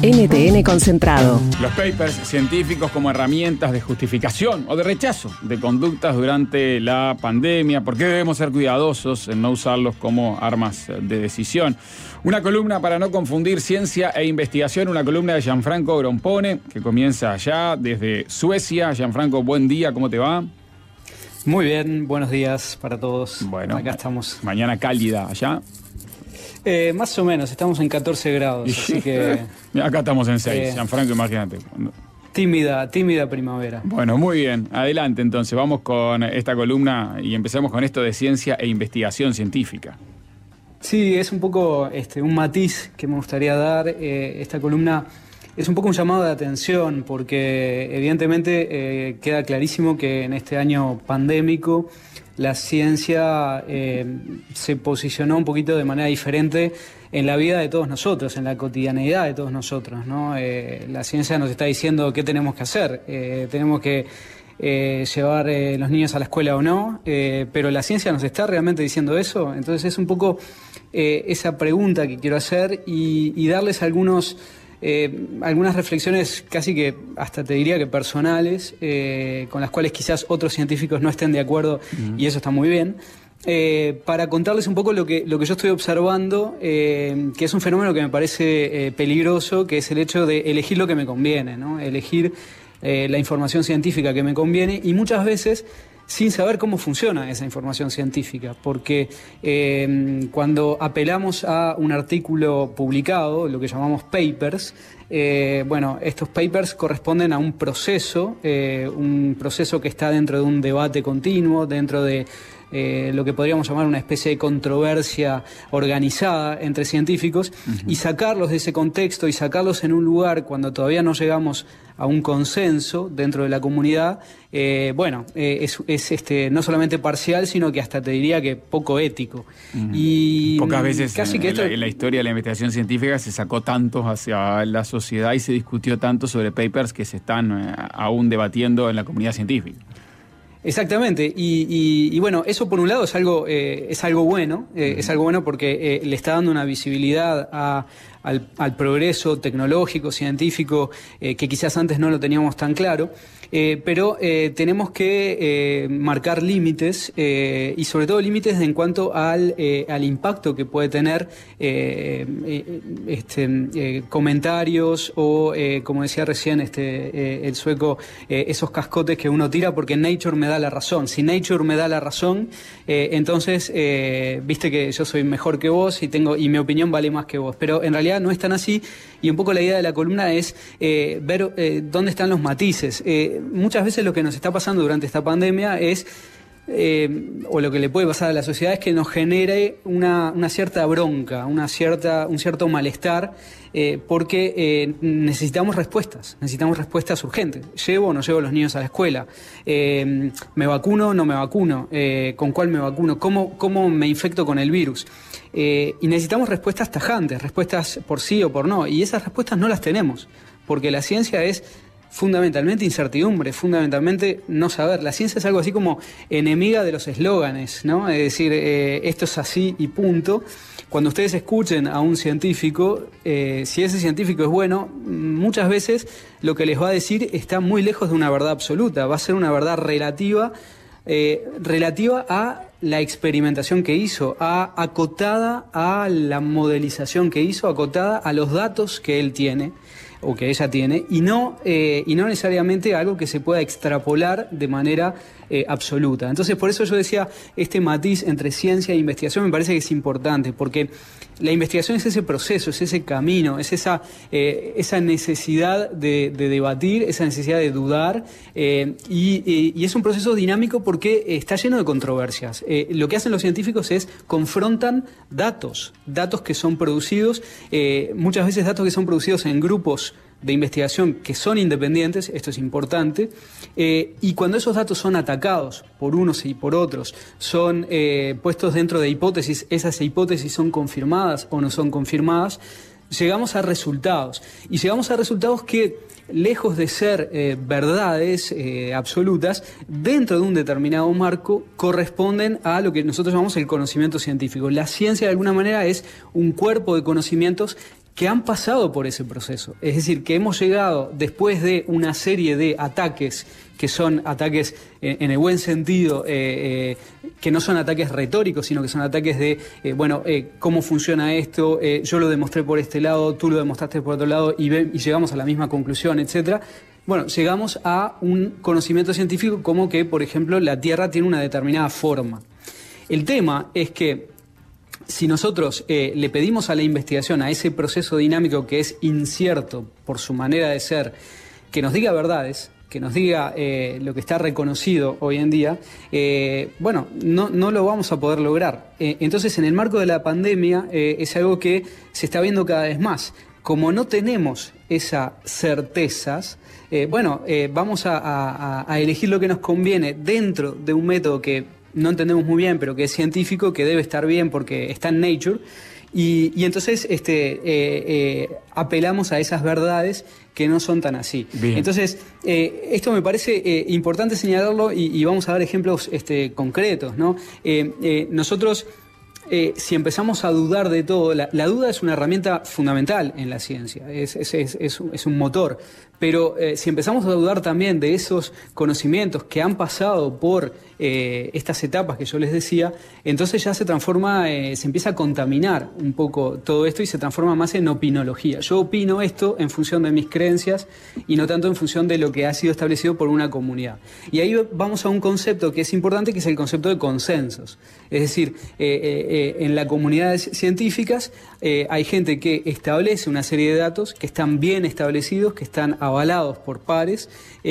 NTN Concentrado. Los papers científicos como herramientas de justificación o de rechazo de conductas durante la pandemia. ¿Por qué debemos ser cuidadosos en no usarlos como armas de decisión? Una columna para no confundir ciencia e investigación, una columna de Gianfranco Grompone, que comienza allá desde Suecia. Gianfranco, buen día, ¿cómo te va? Muy bien, buenos días para todos. Bueno, acá estamos. Mañana cálida allá. Más o menos, estamos en 14 grados, así que... Acá estamos en 6, Gianfranco, imagínate. Tímida primavera. Bueno, muy bien. Adelante, entonces. Vamos con esta columna y empezamos con esto de ciencia e investigación científica. Sí, es un poco un matiz que me gustaría dar. Esta columna es un poco un llamado de atención porque evidentemente queda clarísimo que en este año pandémico la ciencia se posicionó un poquito de manera diferente en la vida de todos nosotros, en la cotidianeidad de todos nosotros, ¿no? La ciencia nos está diciendo qué tenemos que hacer. Tenemos que llevar los niños a la escuela o no, pero la ciencia nos está realmente diciendo eso. Entonces es un poco esa pregunta que quiero hacer y darles algunas reflexiones casi que hasta te diría que personales, con las cuales quizás otros científicos no estén de acuerdo, y eso está muy bien, para contarles un poco lo que yo estoy observando, que es un fenómeno que me parece peligroso, que es el hecho de elegir lo que me conviene, ¿no? Elegir la información científica que me conviene, y muchas veces sin saber cómo funciona esa información científica, porque cuando apelamos a un artículo publicado, lo que llamamos papers, estos papers corresponden a un proceso que está dentro de un debate continuo, dentro de lo que podríamos llamar una especie de controversia organizada entre científicos, y sacarlos de ese contexto y sacarlos en un lugar cuando todavía no llegamos a un consenso dentro de la comunidad, es no solamente parcial, sino que hasta te diría que poco ético. Y pocas veces casi que en la historia de la investigación científica se sacó tanto hacia la sociedad y se discutió tanto sobre papers que se están aún debatiendo en la comunidad científica. Exactamente, y bueno, eso por un lado es algo bueno, es algo bueno porque le está dando una visibilidad al progreso tecnológico, científico, que quizás antes no lo teníamos tan claro, pero tenemos que marcar límites, y sobre todo límites en cuanto al impacto que puede tener comentarios o, como decía recién el sueco, esos cascotes que uno tira porque Nature me da la razón. Si Nature me da la razón, entonces viste que yo soy mejor que vos y mi opinión vale más que vos, pero en realidad no es tan así, y un poco la idea de la columna es ver dónde están los matices. Muchas veces lo que nos está pasando durante esta pandemia es, o lo que le puede pasar a la sociedad, es que nos genere una cierta bronca, un cierto malestar, porque necesitamos respuestas urgentes. ¿Llevo o no llevo a los niños a la escuela? ¿Me vacuno o no me vacuno? ¿Con cuál me vacuno? ¿Cómo me infecto con el virus? Y necesitamos respuestas tajantes, respuestas por sí o por no, y esas respuestas no las tenemos, porque la ciencia es fundamentalmente incertidumbre, fundamentalmente no saber. La ciencia es algo así como enemiga de los eslóganes, ¿no? Es decir, esto es así y punto. Cuando ustedes escuchen a un científico, si ese científico es bueno, muchas veces lo que les va a decir está muy lejos de una verdad absoluta, va a ser una verdad relativa a la experimentación que hizo, acotada a la modelización que hizo, acotada a los datos que él tiene o que ella tiene, y no necesariamente algo que se pueda extrapolar de manera absoluta. Entonces, por eso yo decía, este matiz entre ciencia e investigación me parece que es importante, porque la investigación es ese proceso, es ese camino, es esa necesidad de debatir, esa necesidad de dudar, y es un proceso dinámico porque está lleno de controversias. Lo que hacen los científicos es confrontan datos que son producidos, muchas veces datos que son producidos en grupos de investigación que son independientes, esto es importante, y cuando esos datos son atacados por unos y por otros, son puestos dentro de hipótesis, esas hipótesis son confirmadas o no son confirmadas, llegamos a resultados. Y llegamos a resultados que, lejos de ser verdades absolutas, dentro de un determinado marco, corresponden a lo que nosotros llamamos el conocimiento científico. La ciencia, de alguna manera, es un cuerpo de conocimientos que han pasado por ese proceso. Es decir, que hemos llegado después de una serie de ataques que son ataques en el buen sentido, que no son ataques retóricos, sino que son ataques de, cómo funciona esto, yo lo demostré por este lado, tú lo demostraste por otro lado, y llegamos a la misma conclusión, etcétera. Bueno, llegamos a un conocimiento científico como que, por ejemplo, la Tierra tiene una determinada forma. El tema es que si nosotros le pedimos a la investigación, a ese proceso dinámico que es incierto por su manera de ser, que nos diga verdades, que nos diga lo que está reconocido hoy en día, no lo vamos a poder lograr. Entonces, en el marco de la pandemia, es algo que se está viendo cada vez más. Como no tenemos esas certezas, vamos a elegir lo que nos conviene dentro de un método que no entendemos muy bien, pero que es científico, que debe estar bien porque está en Nature, y entonces apelamos a esas verdades que no son tan así. Bien. Entonces, esto me parece importante señalarlo y vamos a dar ejemplos concretos, ¿no? Nosotros, si empezamos a dudar de todo, la duda es una herramienta fundamental en la ciencia, es un motor, pero si empezamos a dudar también de esos conocimientos que han pasado por estas etapas que yo les decía, entonces ya se transforma, se empieza a contaminar un poco todo esto y se transforma más en opinología. Yo opino esto en función de mis creencias y no tanto en función de lo que ha sido establecido por una comunidad. Y ahí vamos a un concepto que es importante, que es el concepto de consensos. Es decir, en las comunidades científicas hay gente que establece una serie de datos que están bien establecidos, que están avalados por pares,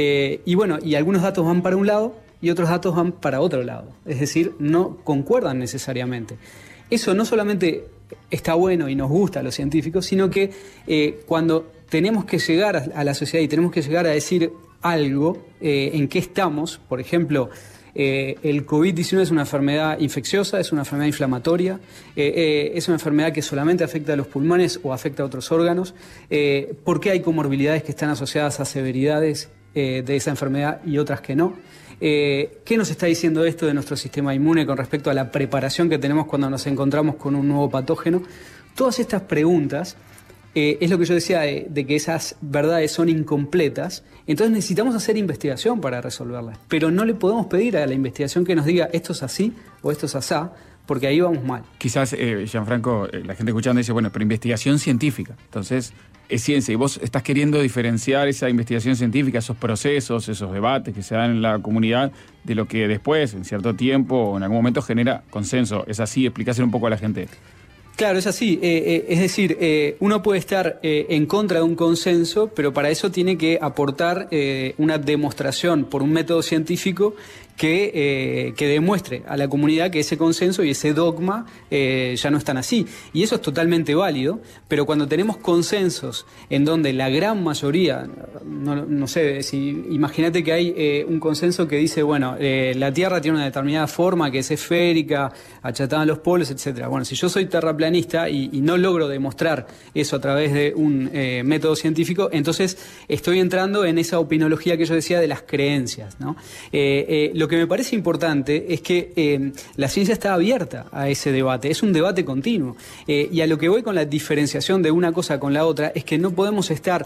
y algunos datos van para un lado y otros datos van para otro lado. Es decir, no concuerdan necesariamente. Eso no solamente está bueno y nos gusta a los científicos, sino que cuando tenemos que llegar a la sociedad y tenemos que llegar a decir algo, en qué estamos, por ejemplo, el COVID-19 es una enfermedad infecciosa, es una enfermedad inflamatoria, es una enfermedad que solamente afecta a los pulmones o afecta a otros órganos. ¿Por qué hay comorbilidades que están asociadas a severidades de esa enfermedad y otras que no? ¿Qué nos está diciendo esto de nuestro sistema inmune con respecto a la preparación que tenemos cuando nos encontramos con un nuevo patógeno? Todas estas preguntas, es lo que yo decía de que esas verdades son incompletas, entonces necesitamos hacer investigación para resolverlas, pero no le podemos pedir a la investigación que nos diga esto es así o esto es asá, porque ahí vamos mal. Quizás, Gianfranco, la gente escuchando dice, bueno, pero investigación científica, entonces es ciencia, y vos estás queriendo diferenciar esa investigación científica, esos procesos, esos debates que se dan en la comunidad, de lo que después, en cierto tiempo o en algún momento genera consenso. ¿Es así? Explícaselo un poco a la gente. Claro, es así. Es decir, uno puede estar en contra de un consenso, pero para eso tiene que aportar una demostración por un método científico que demuestre a la comunidad que ese consenso y ese dogma ya no están así. Y eso es totalmente válido, pero cuando tenemos consensos en donde la gran mayoría, no sé, imagínate que hay un consenso que dice, bueno, la Tierra tiene una determinada forma que es esférica, achatada en los polos, etcétera. Bueno, si yo soy terraplanista y no logro demostrar eso a través de un método científico, entonces estoy entrando en esa opinología que yo decía de las creencias, ¿no? Lo que me parece importante es que la ciencia está abierta a ese debate, es un debate continuo. Y a lo que voy con la diferenciación de una cosa con la otra es que no podemos estar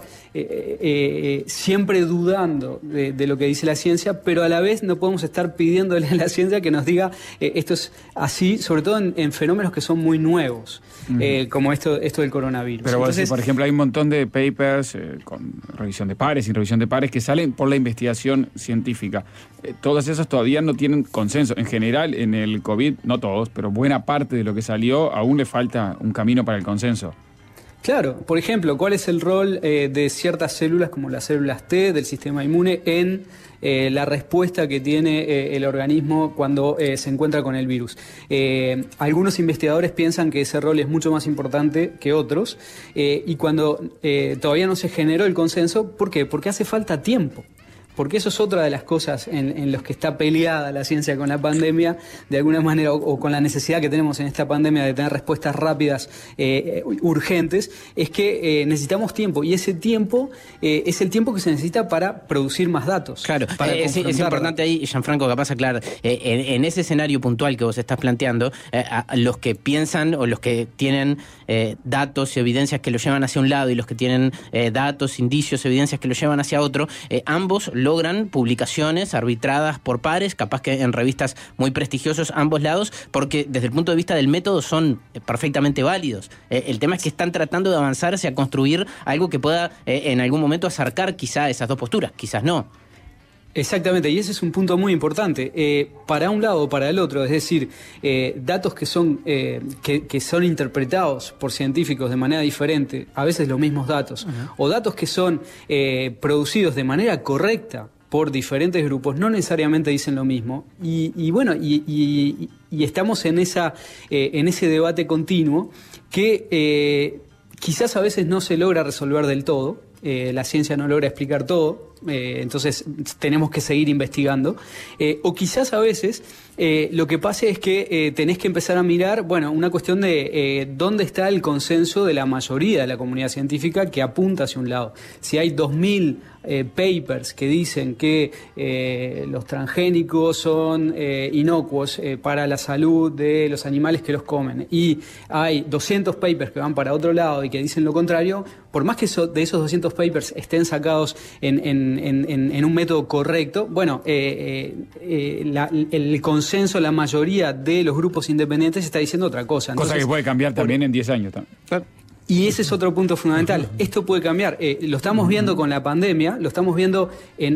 siempre dudando de lo que dice la ciencia, pero a la vez no podemos estar pidiéndole a la ciencia que nos diga esto es así, sobre todo en fenómenos que son muy nuevos, como esto del coronavirus. Pero entonces, por ejemplo, hay un montón de papers con revisión de pares, sin revisión de pares, que salen por la investigación científica. Todas esas todavía no tienen consenso. En general, en el COVID, no todos, pero buena parte de lo que salió, aún le falta un camino para el consenso. Claro, por ejemplo, ¿cuál es el rol de ciertas células, como las células T del sistema inmune, en la respuesta que tiene el organismo cuando se encuentra con el virus? Algunos investigadores piensan que ese rol es mucho más importante que otros, y cuando todavía no se generó el consenso, ¿por qué? Porque hace falta tiempo. porque eso es otra de las cosas en los que está peleada la ciencia con la pandemia, de alguna manera, o con la necesidad que tenemos en esta pandemia de tener respuestas rápidas, urgentes, es que necesitamos tiempo, y ese tiempo es el tiempo que se necesita para producir más datos. Claro, es importante ahí, Gianfranco, capaz aclarar, en ese escenario puntual que vos estás planteando, a los que piensan o los que tienen datos y evidencias que lo llevan hacia un lado y los que tienen datos, indicios, evidencias que lo llevan hacia otro, ambos logran publicaciones arbitradas por pares, capaz que en revistas muy prestigiosas ambos lados, porque desde el punto de vista del método son perfectamente válidos. El tema es que están tratando de avanzar hacia construir algo que pueda en algún momento acercar quizá esas dos posturas, quizás no. Exactamente, y ese es un punto muy importante, para un lado o para el otro, es decir, datos que son interpretados por científicos de manera diferente, a veces los mismos datos, o datos que son producidos de manera correcta por diferentes grupos, no necesariamente dicen lo mismo, y estamos en ese debate continuo que quizás a veces no se logra resolver del todo. La ciencia no logra explicar todo, entonces tenemos que seguir investigando. O quizás a veces lo que pasa es que tenés que empezar a mirar, bueno, una cuestión de dónde está el consenso de la mayoría de la comunidad científica que apunta hacia un lado. Si hay 2000 papers que dicen que los transgénicos son inocuos para la salud de los animales que los comen, y hay 200 papers que van para otro lado y que dicen lo contrario, por más que de esos 200 papers estén sacados en un método correcto, bueno, el consenso, la mayoría de los grupos independientes está diciendo otra cosa. Entonces, cosa que puede cambiar también en 10 años. Y ese es otro punto fundamental. Esto puede cambiar. Lo estamos viendo con la pandemia, lo estamos viendo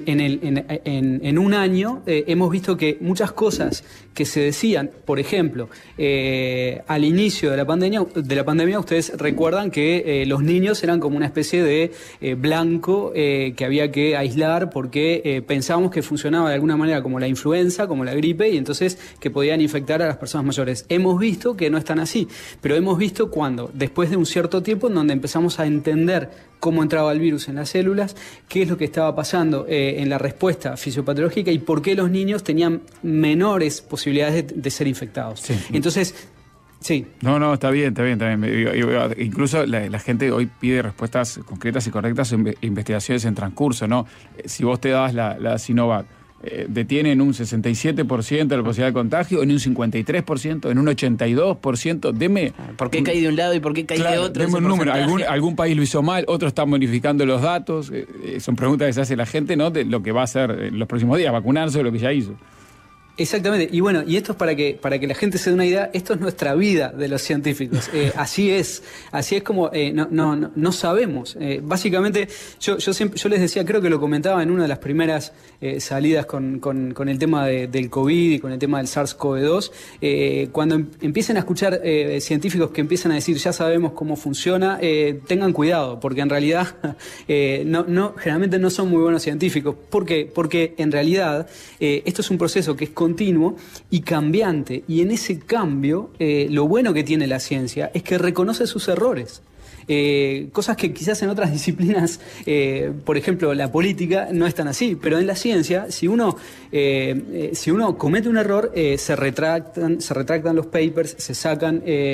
en un año. Hemos visto que muchas cosas que se decían, por ejemplo, al inicio de la pandemia, ustedes recuerdan que los niños eran como una especie de blanco que había que aislar porque pensábamos que funcionaba de alguna manera como la influenza, como la gripe, y entonces que podían infectar a las personas mayores. Hemos visto que no están así, pero hemos visto cuando, después de un cierto tiempo en donde empezamos a entender cómo entraba el virus en las células, qué es lo que estaba pasando en la respuesta fisiopatológica y por qué los niños tenían menores posibilidades de ser infectados. Sí. Entonces, sí. No, está bien. Incluso la gente hoy pide respuestas concretas y correctas en investigaciones en transcurso, ¿no? Si vos te das la Sinovac, detienen un 67% de la posibilidad de contagio, en un 53%, en un 82%. Deme. ¿Por qué caí de un lado y por qué caí de otro? Deme un número. Algún país lo hizo mal, otros están modificando los datos. Son preguntas que se hace la gente, ¿no? De lo que va a hacer en los próximos días, vacunarse o lo que ya hizo. Exactamente, y bueno, y esto es para que la gente se dé una idea, esto es nuestra vida de los científicos, así es como no sabemos. Básicamente, yo les decía, creo que lo comentaba en una de las primeras salidas con el tema del COVID y con el tema del SARS-CoV-2, cuando empiecen a escuchar científicos que empiezan a decir ya sabemos cómo funciona, tengan cuidado, porque en realidad generalmente no son muy buenos científicos. ¿Por qué? Porque en realidad esto es un proceso que es continuo y cambiante, y en ese cambio lo bueno que tiene la ciencia es que reconoce sus errores. Cosas que quizás en otras disciplinas, por ejemplo la política, no es tan así, pero en la ciencia, si uno comete un error, se retractan los papers, se saca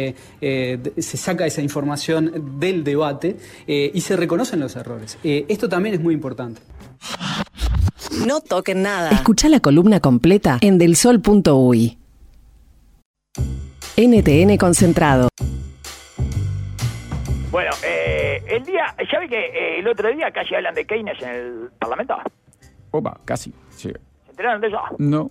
esa información del debate y se reconocen los errores. Esto también es muy importante. No toquen nada. Escucha la columna completa en delsol.uy. NTN Concentrado. Bueno, ¿ya ve que el otro día casi hablan de Keynes en el Parlamento? Opa, casi. Sí. ¿Se enteraron de eso? No.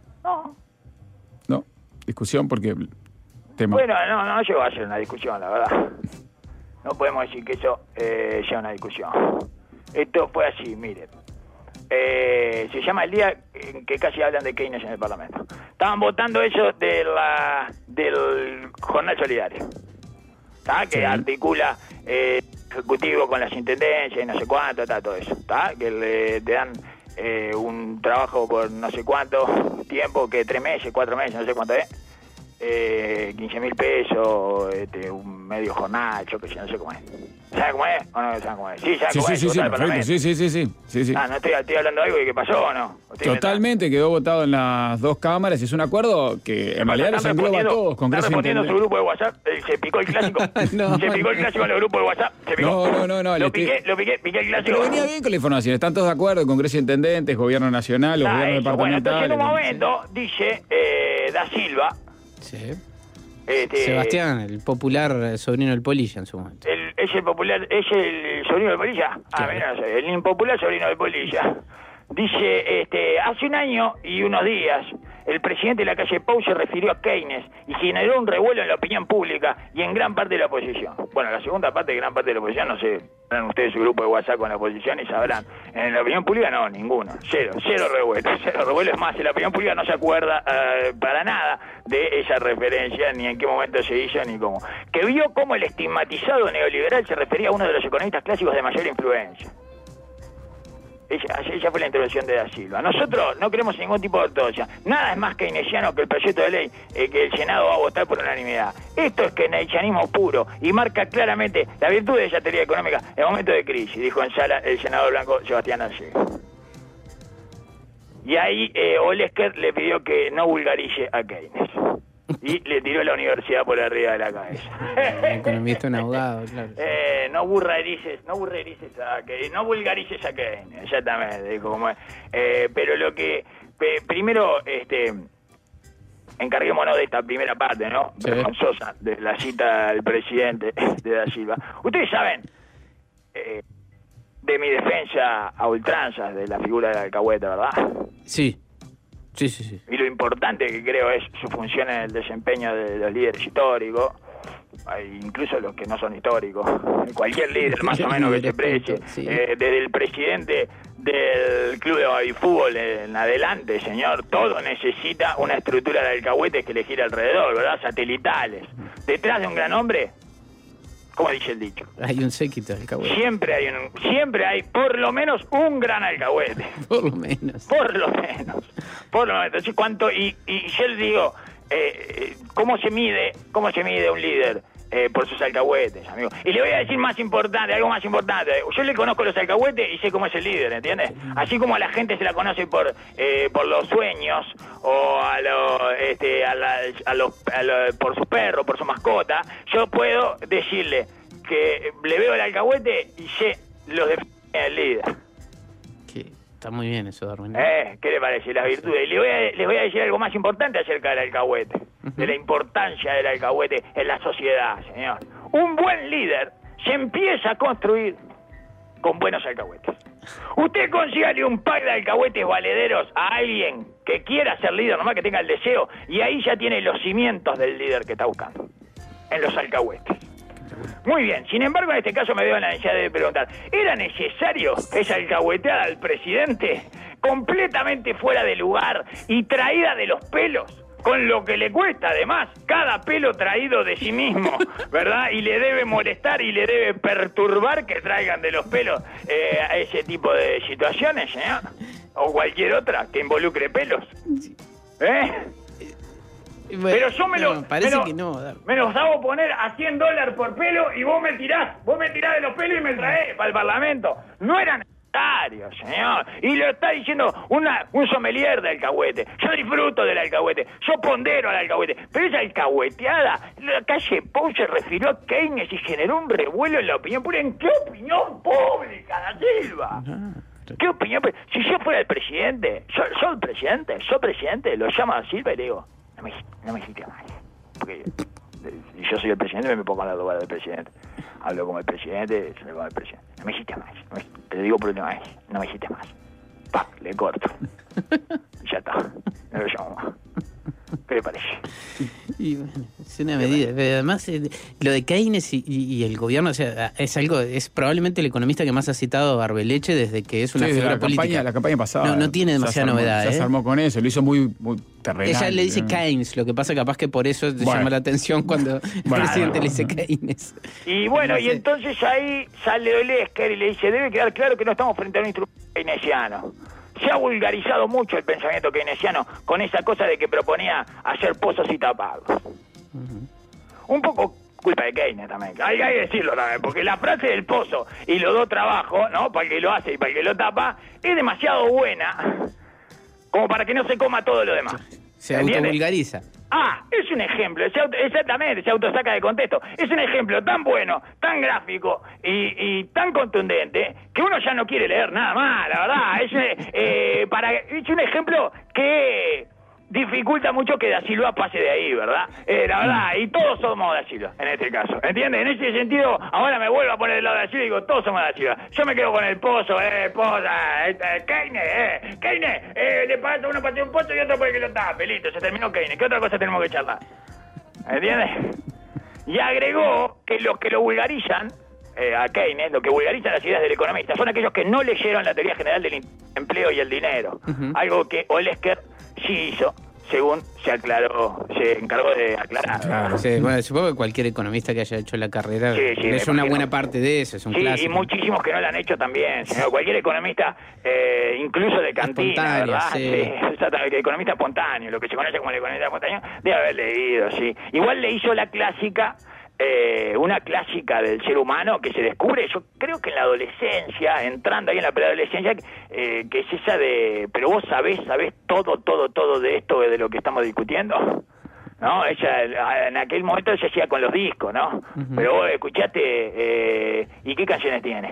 Discusión porque tema. Bueno, no llegó a ser una discusión, la verdad. No podemos decir que eso sea una discusión. Esto fue así, miren. Se llama el día en que casi hablan de Keynes en el Parlamento. Estaban votando eso del Jornal Solidario, ¿tá? Que sí. Articula ejecutivo con las intendencias y no sé cuánto, todo eso, ¿tá? Que le dan un trabajo por no sé cuánto tiempo, que 3 meses, 4 meses, no sé cuánto es, 15.000 pesos, medio jornal, yo que sé, no sé cómo es. ¿Sabe cómo es? ¿O no sabe cómo es? Sí, ¿sabe cómo es? Sí, perfecto. Sí. Ah, ¿no estoy hablando de algo que pasó o no? Totalmente, quedó votado en las dos cámaras y es un acuerdo que en realidad nos engloba a todos. ¿Está respondiendo su grupo de WhatsApp? Se picó el clásico. No. Se picó el clásico en el grupo de WhatsApp. Se picó. No. Lo piqué el clásico. Pero venía bien con la información. Están todos de acuerdo, Congreso de Intendentes, Gobierno Nacional, los gobiernos departamentales. Bueno, entonces en un momento dice Da Silva. Sí. Sebastián, el popular sobrino del Polilla en su momento. ¿Es el sobrino del Polilla? Mira, no sé, el impopular sobrino del Polilla. Dice, hace un año y unos días, el presidente de la calle Pou se refirió a Keynes y generó un revuelo en la opinión pública y en gran parte de la oposición. Bueno, la segunda parte de gran parte de la oposición, no sé, tendrán ustedes su grupo de WhatsApp con la oposición y sabrán. En la opinión pública no, ninguno. Cero revuelo. Es más, en la opinión pública no se acuerda para nada de esa referencia, ni en qué momento se hizo, ni cómo. Que vio cómo el estigmatizado neoliberal se refería a uno de los economistas clásicos de mayor influencia. Esa fue la intervención de Da Silva. Nosotros no queremos ningún tipo de ortodoxia. Nada es más keynesiano que el proyecto de ley que el Senado va a votar por unanimidad. Esto es keynesianismo puro y marca claramente la virtud de esa teoría económica en momentos de crisis, dijo en sala el senador blanco Sebastián Arcega. Y ahí Olesker le pidió que no vulgarice a Keynes. Y le tiró la universidad por arriba de la cabeza. Economista, un abogado, claro. No vulgarices a Keynes, no vulgarices a Keynes, exactamente, dijo como es. Pero lo que primero encarguémonos de esta primera parte, ¿no? Sí. Vergonzosa de la cita del presidente de Da Silva. Ustedes saben de mi defensa a ultranzas de la figura del alcahuete, ¿verdad? Sí. Y lo importante que creo es su función en el desempeño de los líderes históricos, incluso los que no son históricos, cualquier líder más o menos que se precie, sí. Desde el presidente del club de babifútbol en adelante, señor, todo necesita una estructura de alcahuetes que le gira alrededor, ¿verdad? Satelitales. Detrás de un gran hombre, como dice el dicho, hay un séquito de alcahuete. Siempre hay por lo menos un gran alcahuete. Por lo menos. Entonces, ¿cuánto? Y yo les digo, ¿cómo se mide un líder? Por sus alcahuetes, amigo. Y le voy a decir algo más importante. Yo le conozco los alcahuetes y sé cómo es el líder, ¿entiendes? Así como a la gente se la conoce por los sueños o por su perro, por su mascota, yo puedo decirle que le veo el alcahuete y sé los defectos del líder. Está muy bien eso, Darwin. ¿Qué le parece? Las virtudes. Les voy a decir algo más importante acerca del alcahuete, de la importancia del alcahuete en la sociedad, señor. Un buen líder se empieza a construir con buenos alcahuetes. Usted consígale un pack de alcahuetes valederos a alguien que quiera ser líder, nomás que tenga el deseo, y ahí ya tiene los cimientos del líder que está buscando, en los alcahuetes. Muy bien, sin embargo, en este caso me veo en la necesidad de preguntar, ¿era necesario esa alcahueteada al presidente completamente fuera de lugar y traída de los pelos? Con lo que le cuesta, además, cada pelo traído de sí mismo, ¿verdad? Y le debe molestar y le debe perturbar que traigan de los pelos a ese tipo de situaciones, señor. O cualquier otra que involucre pelos. Bueno, pero yo me los hago poner a $100 por pelo y vos me tirás de los pelos y me traés para el Parlamento. No era necesario, señor. Y lo está diciendo un sommelier del alcahuete. Yo disfruto del alcahuete, yo pondero al alcahuete. Pero esa alcahueteada, la calle Pou se refirió a Keynes y generó un revuelo en la opinión pública. ¿En qué opinión pública, Da Silva? ¿Qué opinión? Si yo fuera el presidente, soy presidente, lo llamo a Da Silva y le digo, no me hiciste mal. Porque si yo soy el presidente, me pongo a la lugar del presidente. Hablo como el presidente, se me va el presidente. No me hiciste más. Te lo digo por última vez. No me hiciste más. Le corto. Y ya está. No lo llamo más. ¿Qué le parece? Y bueno, es una medida. Pero además, lo de Keynes y el gobierno, o sea, es probablemente el economista que más ha citado Arbeleche desde que es una figura política. La campaña pasada. No tiene demasiada novedad. Ya se armó con eso, lo hizo muy terrenal. Ella le dice Keynes, lo que pasa capaz que por eso te llama la atención cuando el presidente le dice Keynes. Y bueno, y entonces ahí sale Olesker y le dice, debe quedar claro que no estamos frente a un instrumento keynesiano. Se ha vulgarizado mucho el pensamiento keynesiano con esa cosa de que proponía hacer pozos y taparlos. Un poco culpa de Keynes también. Hay que decirlo también, porque la frase del pozo y los dos trabajos, ¿no? Para el que lo hace y para el que lo tapa, es demasiado buena como para que no se coma todo lo demás. Se autovulgariza. Es un ejemplo, exactamente, se autosaca de contexto. Es un ejemplo tan bueno, tan gráfico y tan contundente que uno ya no quiere leer nada más, la verdad. Es un ejemplo que dificulta mucho que Da Silva pase de ahí, ¿verdad? La verdad, y todos somos Da Silva, en este caso, ¿entiendes? En ese sentido, ahora me vuelvo a poner del lado de Da Silva y digo, todos somos Da Silva. Yo me quedo con el pozo, Keynes, le pasa uno para hacer un pozo y otro para que lo tape, listo, se terminó Keynes. ¿Qué otra cosa tenemos que charlar? ¿Entiendes? Y agregó que los que lo vulgarizan a Keynes, lo que vulgarizan las ideas del economista, son aquellos que no leyeron la teoría general del empleo y el dinero, algo que Olesker sí hizo, según se encargó de aclarar. Claro, sí. Bueno, supongo que cualquier economista que haya hecho la carrera es una buena parte de eso, es un clásico. Y muchísimos que no la han hecho también, señor. Cualquier economista, incluso de cantina, ¿verdad? Sí, exactamente, economista espontáneo, lo que se conoce como el economista espontáneo, debe haber leído, sí. Igual le hizo la clásica, una clásica del ser humano que se descubre, yo creo que en la adolescencia, entrando ahí en la preadolescencia, que es esa de, pero vos sabés todo de esto, de lo que estamos discutiendo, ¿no? Ella, en aquel momento se hacía con los discos, ¿no? Uh-huh. Pero vos escuchaste, ¿y qué canciones tiene?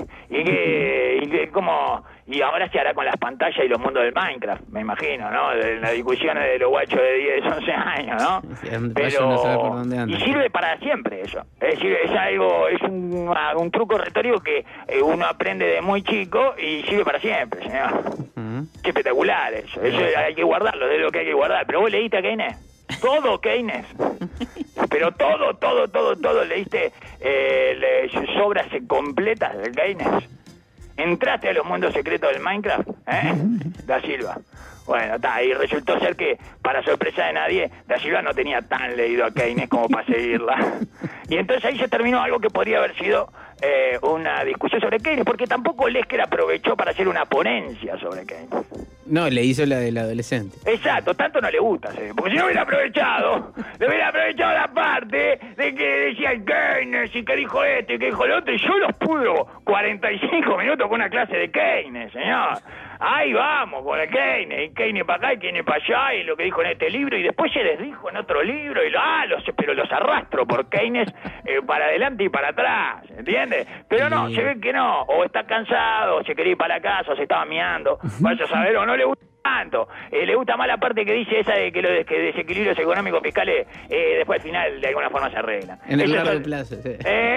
Y ahora se hará con las pantallas y los mundos del Minecraft, me imagino, ¿no? De las discusiones de los guachos de 10, 11 años, ¿no? Pero no sabe por dónde anda. Y sirve para siempre eso. Es decir, es un truco retórico que uno aprende de muy chico y sirve para siempre, señor. Uh-huh. Qué espectacular eso. Eso hay que guardarlo, es lo que hay que guardar. Pero vos leíste a Keynes. Todo Keynes, pero todo leíste sus obras completas de Keynes. ¿Entraste a los mundos secretos del Minecraft? Da Silva. Bueno, y resultó ser que, para sorpresa de nadie, Da Silva no tenía tan leído a Keynes como para seguirla. Y entonces ahí se terminó algo que podría haber sido una discusión sobre Keynes, porque tampoco Olesker aprovechó para hacer una ponencia sobre Keynes. No, le hizo la del adolescente. Exacto, tanto no le gusta, ¿sí? Porque si no hubiera aprovechado la parte de que decía Keynes y que dijo esto y que dijo lo otro, y yo los pudo 45 minutos con una clase de Keynes, señor. Ahí vamos con el Keynes, y Keynes para acá y Keynes para allá, y lo que dijo en este libro, y después se les dijo en otro libro, pero los arrastro por Keynes para adelante y para atrás, ¿entiendes? Pero no, se ve que no, o está cansado, o se quería ir para la casa, o se estaba miando, vaya a saber, o no le gusta tanto, le gusta más la parte que dice esa de que los desequilibrios económicos fiscales después al final de alguna forma se arreglan. En el largo plazo, sí.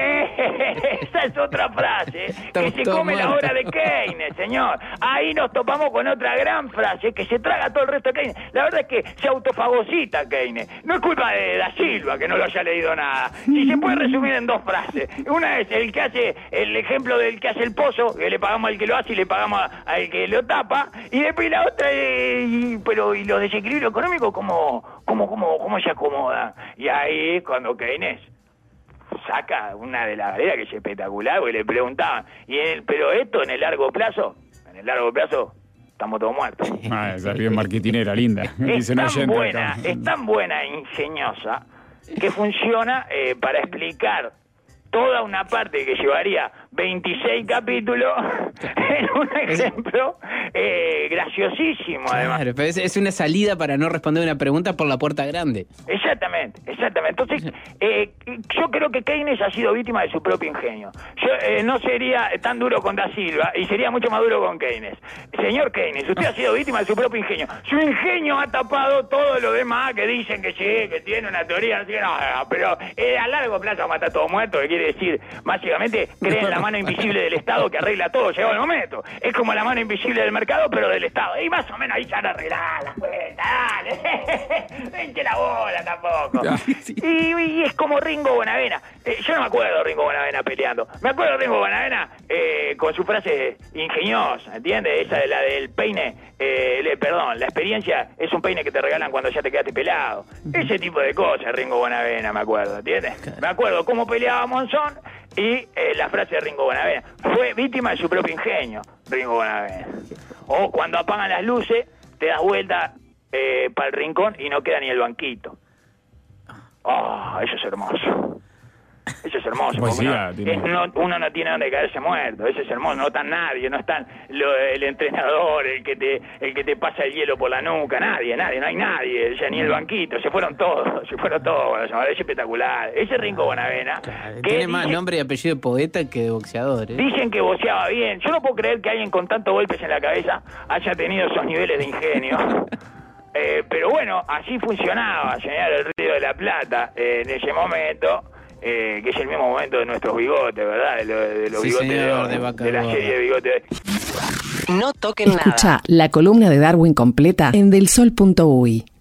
Esa es otra frase que se come la hora de Keynes, señor. Ahí nos topamos con otra gran frase que se traga todo el resto de Keynes. La verdad es que se autofagocita Keynes. No es culpa de Da Silva que no lo haya leído nada. Si se puede resumir en dos frases. Una es el ejemplo del que hace el pozo, que le pagamos al que lo hace y le pagamos al que lo tapa, y después la otra y los desequilibrios económicos cómo se acomodan. Y ahí cuando Keynes saca una de las galeras que es espectacular, porque le preguntaban, pero esto en el largo plazo estamos todos muertos. Esa es bien marketinera, linda. Es tan buena e ingeniosa que funciona para explicar toda una parte que llevaría 26 capítulos en un ejemplo graciosísimo, además. Claro, pero es una salida para no responder una pregunta por la puerta grande. Exactamente. Entonces, yo creo que Keynes ha sido víctima de su propio ingenio. Yo no sería tan duro con Da Silva y sería mucho más duro con Keynes. Señor Keynes, usted ha sido víctima de su propio ingenio. Su ingenio ha tapado todo lo demás que dicen que sí, que tiene una teoría, no sé qué, no, pero a largo plazo va a matar todo muerto, que quiere decir, básicamente, creen la mano invisible del Estado que arregla todo, llegó el momento. Es como la mano invisible del mercado, pero del Estado. Y más o menos ahí se van a arreglar las cuentas, dale. Vente la bola tampoco. Sí. Y es como Ringo Bonavena. Yo no me acuerdo de Ringo Bonavena peleando. Me acuerdo de Ringo Bonavena con su frase ingeniosa, ¿entiendes? Esa de la del peine. La experiencia es un peine que te regalan cuando ya te quedaste pelado. Ese tipo de cosas, Ringo Bonavena, me acuerdo, ¿entiendes? Me acuerdo cómo peleaba Monzón y la frase de Ringo Bonavena. Fue víctima de su propio ingenio, Ringo Bonavena. O cuando apagan las luces, te das vuelta para el rincón y no queda ni el banquito. Eso es hermoso. Eso es hermoso. Poesía, uno no tiene donde caerse muerto. Eso es hermoso. No está nadie, no está el entrenador, el que te pasa el hielo por la nuca. Nadie, no hay nadie. Ya ni el banquito. Se fueron todos. Es espectacular. Ese Ringo Bonavena. Claro, tiene más nombre y apellido de poeta que de boxeador. Dicen que boxeaba bien. Yo no puedo creer que alguien con tantos golpes en la cabeza haya tenido esos niveles de ingenio. Pero bueno, así funcionaba, señor el Río de la Plata en ese momento, que es el mismo momento de nuestros bigotes, ¿verdad? De los bigotes señor, de la serie de bigotes. No toquen nada. Escucha la columna de Darwin completa en delsol.uy.